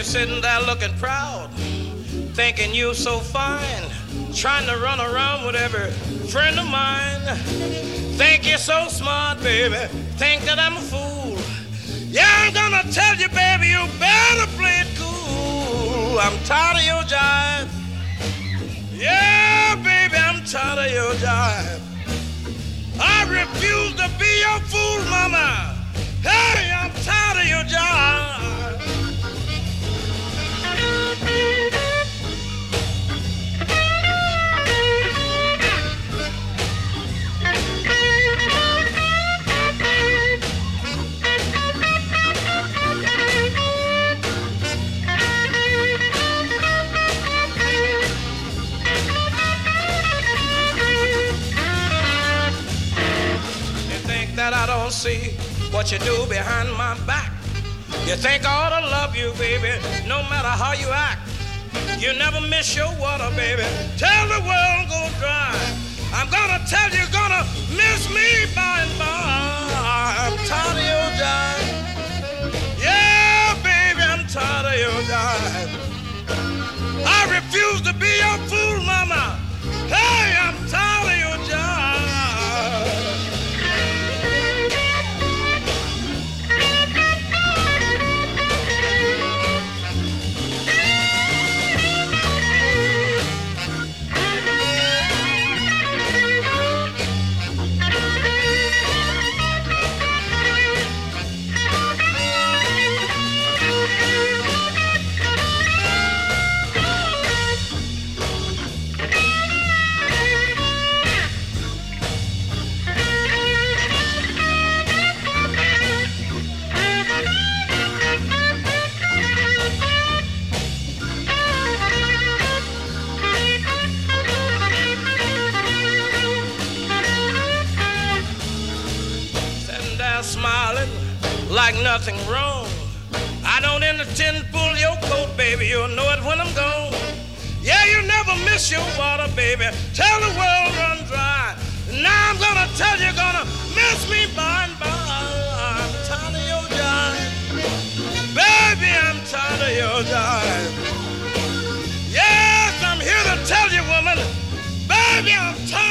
you're sitting there looking proud, thinking you're so fine, trying to run around with every friend of mine. Think you're so smart, baby, think that I'm a fool. Yeah, I'm gonna tell you, baby, you better play it cool. I'm tired of your jive. Yeah, baby, I'm tired of your jive. I refuse to be your fool, mama. Hey, I'm tired of your jive. That I don't see what you do behind my back. You think I ought to love you, baby, no matter how you act. You never miss your water, baby. Tell the world go dry. I'm gonna tell you, gonna miss me by and by. I'm tired of your jive. Yeah, baby, I'm tired of your jive. I refuse to be your fool, mama. Hey, I'm tired of your jive. Smiling like nothing wrong. I don't intend to pull your coat, baby. You'll know it when I'm gone. Yeah, you never miss your water, baby. Tell the world run dry. Now I'm gonna tell you, gonna miss me by and by. I'm tired of your jive. Baby, I'm tired of your jive. Yes, I'm here to tell you, woman. Baby, I'm tired.